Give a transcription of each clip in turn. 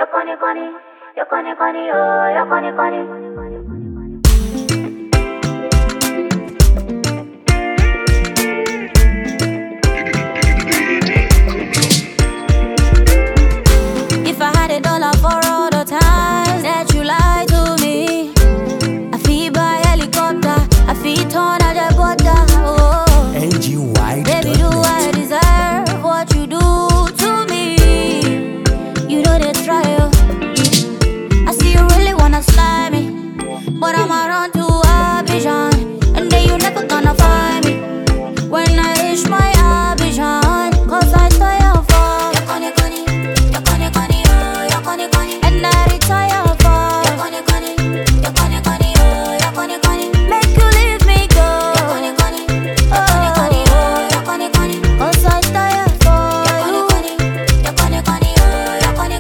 If I had $1 for all the times that you lied to me, I feel by helicopter, I feel torn at the border. Oh, baby, do I deserve what you do to me? You know they try, oh. I see you really wanna slide me, but I'm around to Abidjan, and then you never gonna find me when I reach my Abidjan, cause I tire for your conny, oh, your conny, and I retire for your conny, oh, your conny, make you leave me go, your conny, oh, your conny, cause I tire for you, your conny, oh, your conny.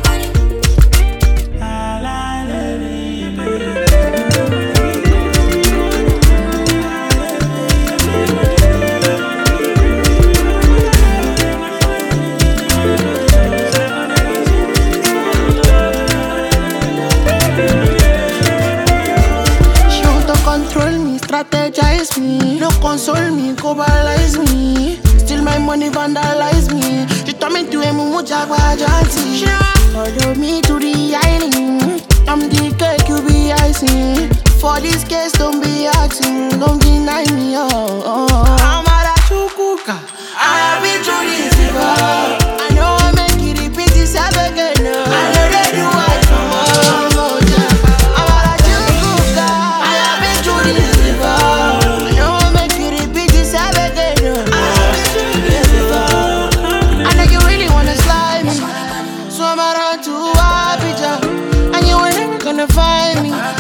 She want to control me, strategize me, no console me, globalize me. Steal my money, vandalize me. She told me to a mumu jagwajanti. She follow me to the island. I'm the cake, you be icing. For this case, don't be acting, don't deny me. I'm a chukuka, I have been through this river. I know I make you repeat yourself again. I know that you are tomorrow. I'm a chukuka, I have been through this river. I know I make you repeat yourself again. I have been through this river. I know you really wanna slide me, so I'm around to Abidjan, and you ain't never gonna find me.